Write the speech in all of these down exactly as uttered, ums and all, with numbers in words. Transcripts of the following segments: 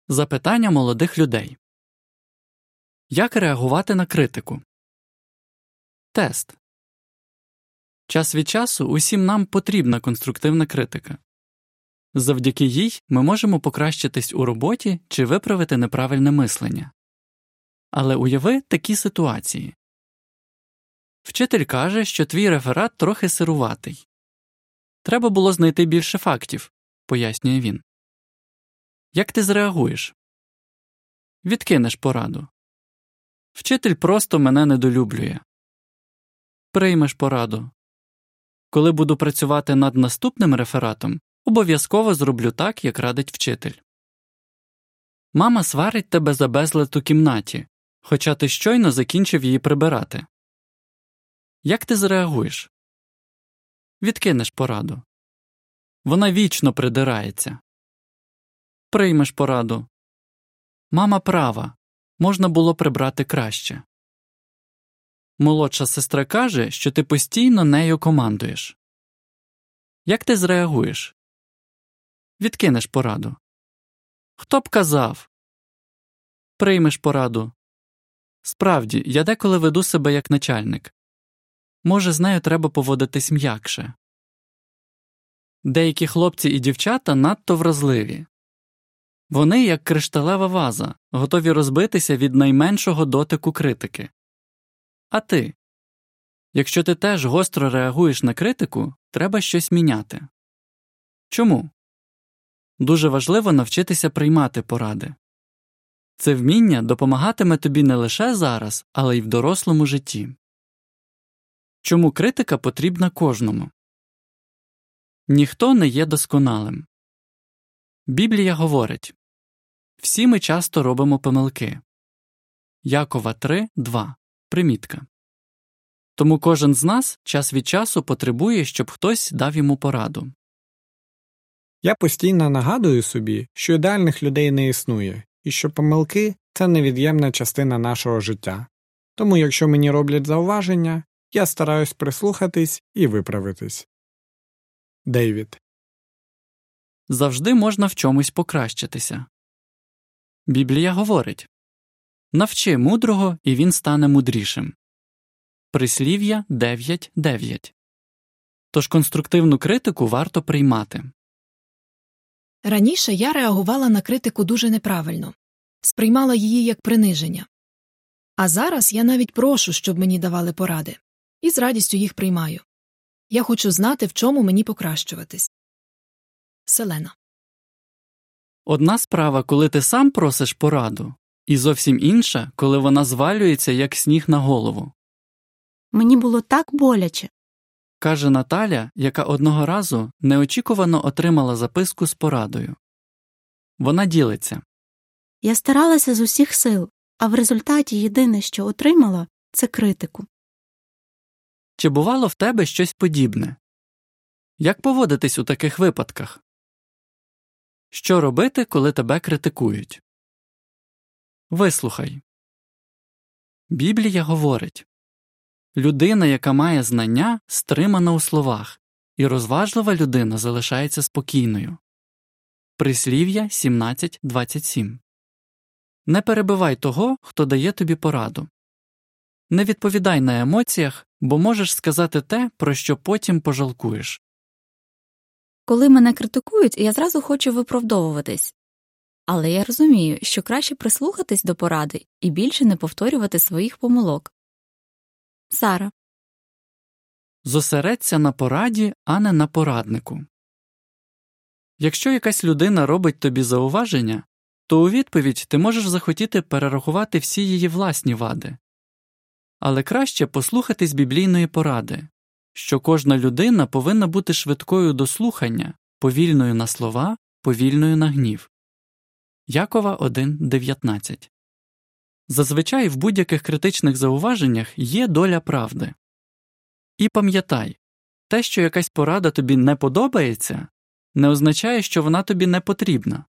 Запитання молодих людей. Як реагувати на критику? Тест. Час від часу усім нам потрібна конструктивна критика. Завдяки їй ми можемо покращитись у роботі чи виправити неправильне мислення. Але уяви такі ситуації. Вчитель каже, що твій реферат трохи сируватий. Треба було знайти більше фактів, пояснює він. Як ти зреагуєш? Відкинеш пораду. Вчитель просто мене недолюблює. Приймеш пораду. Коли буду працювати над наступним рефератом, обов'язково зроблю так, як радить вчитель. Мама сварить тебе за безлад у кімнаті, хоча ти щойно закінчив її прибирати. Як ти зреагуєш? Відкинеш пораду. Вона вічно придирається. Приймеш пораду. Мама права, можна було прибрати краще. Молодша сестра каже, що ти постійно нею командуєш. Як ти зреагуєш? Відкинеш пораду. Хто б казав? Приймеш пораду. Справді, я деколи веду себе як начальник. Може, з нею треба поводитись м'якше. Деякі хлопці і дівчата надто вразливі. Вони, як кришталева ваза, готові розбитися від найменшого дотику критики. А ти? Якщо ти теж гостро реагуєш на критику, треба щось міняти. Чому? Дуже важливо навчитися приймати поради. Це вміння допомагатиме тобі не лише зараз, але й в дорослому житті. Чому критика потрібна кожному? Ніхто не є досконалим. Біблія говорить: всі ми часто робимо помилки. Якова три два. Примітка. Тому кожен з нас час від часу потребує, щоб хтось дав йому пораду. Я постійно нагадую собі, що ідеальних людей не існує, і що помилки – це невід'ємна частина нашого життя. Тому якщо мені роблять зауваження, я стараюсь прислухатись і виправитись. Дейвід. Завжди можна в чомусь покращитися. Біблія говорить: навчи мудрого, і він стане мудрішим. Прислів'я дев'ять дев'ять. Тож конструктивну критику варто приймати. Раніше я реагувала на критику дуже неправильно. Сприймала її як приниження. А зараз я навіть прошу, щоб мені давали поради. І з радістю їх приймаю. Я хочу знати, в чому мені покращуватись. Селена. Одна справа, коли ти сам просиш пораду, і зовсім інша, коли вона звалюється, як сніг на голову. Мені було так боляче. Каже Наталя, яка одного разу неочікувано отримала записку з порадою. Вона ділиться. Я старалася з усіх сил, а в результаті єдине, що отримала – це критику. Чи бувало в тебе щось подібне? Як поводитись у таких випадках? Що робити, коли тебе критикують? Вислухай. Біблія говорить: людина, яка має знання, стримана у словах, і розважлива людина залишається спокійною. Прислів'я сімнадцять двадцять сім. Не перебивай того, хто дає тобі пораду. Не відповідай на емоціях, бо можеш сказати те, про що потім пожалкуєш. Коли мене критикують, я зразу хочу виправдовуватись. Але я розумію, що краще прислухатись до поради і більше не повторювати своїх помилок. Сара. Зосередься на пораді, а не на пораднику. Якщо якась людина робить тобі зауваження, то у відповідь ти можеш захотіти перерахувати всі її власні вади. Але краще послухатись біблійної поради, що кожна людина повинна бути швидкою до слухання, повільною на слова, повільною на гнів. Якова один дев'ятнадцять. Зазвичай в будь-яких критичних зауваженнях є доля правди. І пам'ятай, те, що якась порада тобі не подобається, не означає, що вона тобі не потрібна.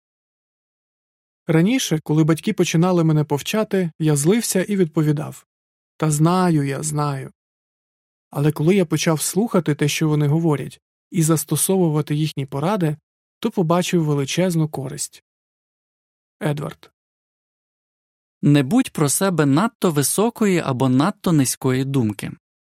Раніше, коли батьки починали мене повчати, я злився і відповідав: «Та знаю, я знаю». Але коли я почав слухати те, що вони говорять, і застосовувати їхні поради, то побачив величезну користь. Едвард. Не будь про себе надто високої або надто низької думки.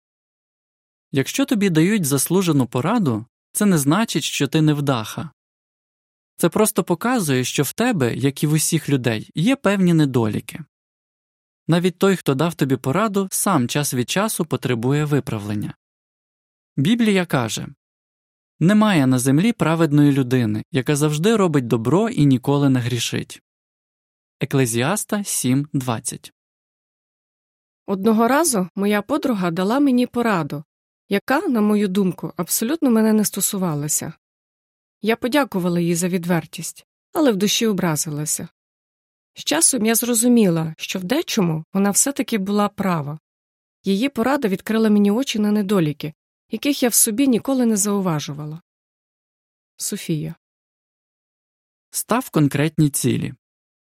Якщо тобі дають заслужену пораду, це не значить, що ти невдаха. Це просто показує, що в тебе, як і в усіх людей, є певні недоліки. Навіть той, хто дав тобі пораду, сам час від часу потребує виправлення. Біблія каже: «Немає на землі праведної людини, яка завжди робить добро і ніколи не грішить». Еклезіаста сім двадцять. Одного разу моя подруга дала мені пораду, яка, на мою думку, абсолютно мене не стосувалася. Я подякувала їй за відвертість, але в душі образилася. З часом я зрозуміла, що в дечому вона все-таки була права. Її порада відкрила мені очі на недоліки, яких я в собі ніколи не зауважувала. Софія. Став конкретні цілі.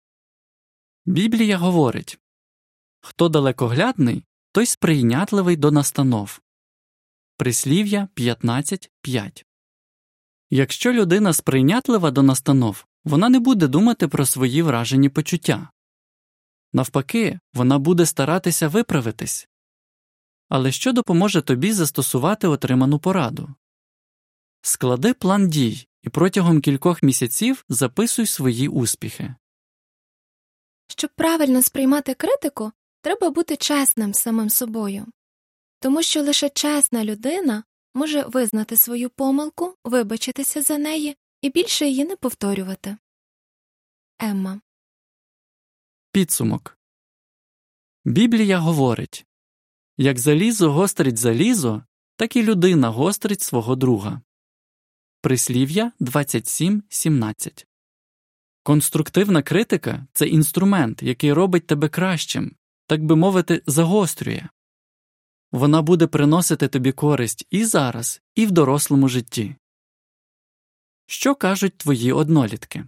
Біблія говорить: «Хто далекоглядний, той сприйнятливий до настанов». Прислів'я п'ятнадцять п'ять. Якщо людина сприйнятлива до настанов, вона не буде думати про свої вражені почуття. Навпаки, вона буде старатися виправитись. Але що допоможе тобі застосувати отриману пораду? Склади план дій і протягом кількох місяців записуй свої успіхи. Щоб правильно сприймати критику, треба бути чесним з самим собою. Тому що лише чесна людина може визнати свою помилку, вибачитися за неї і більше її не повторювати. Емма. Підсумок. Біблія говорить: «Як залізо гострить залізо, так і людина гострить свого друга». Прислів'я двадцять сім сімнадцять. Конструктивна критика – це інструмент, який робить тебе кращим, так би мовити, загострює. Вона буде приносити тобі користь і зараз, і в дорослому житті. Що кажуть твої однолітки?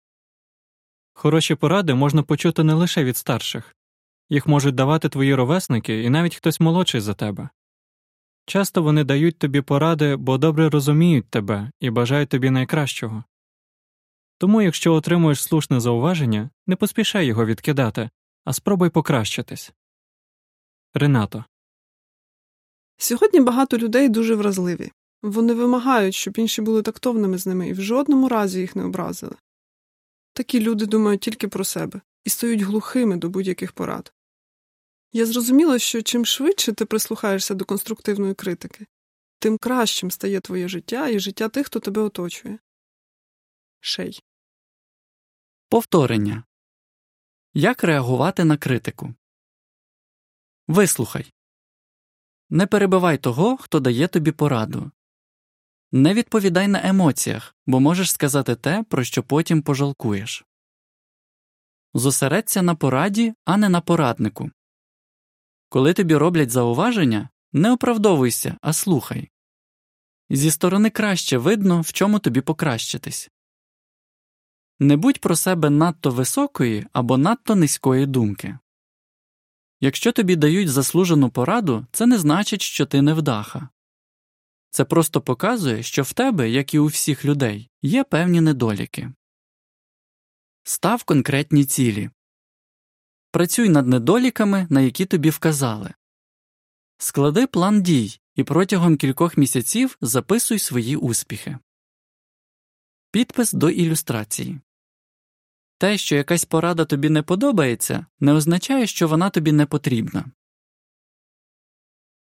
Хороші поради можна почути не лише від старших. Їх можуть давати твої ровесники і навіть хтось молодший за тебе. Часто вони дають тобі поради, бо добре розуміють тебе і бажають тобі найкращого. Тому, якщо отримуєш слушне зауваження, не поспішай його відкидати, а спробуй покращитись. Ренато. Сьогодні багато людей дуже вразливі. Вони вимагають, щоб інші були тактовними з ними і в жодному разі їх не образили. Такі люди думають тільки про себе і стають глухими до будь-яких порад. Я зрозуміла, що чим швидше ти прислухаєшся до конструктивної критики, тим кращим стає твоє життя і життя тих, хто тебе оточує. Шей. Повторення. Як реагувати на критику? Вислухай. Не перебивай того, хто дає тобі пораду. Не відповідай на емоціях, бо можеш сказати те, про що потім пожалкуєш. Зосередься на пораді, а не на пораднику. Коли тобі роблять зауваження, не оправдовуйся, а слухай. Зі сторони краще видно, в чому тобі покращитись. Не будь про себе надто високої або надто низької думки. Якщо тобі дають заслужену пораду, це не значить, що ти невдаха. Це просто показує, що в тебе, як і у всіх людей, є певні недоліки. Став конкретні цілі. Працюй над недоліками, на які тобі вказали. Склади план дій і протягом кількох місяців записуй свої успіхи. Підпис до ілюстрації. Те, що якась порада тобі не подобається, не означає, що вона тобі не потрібна.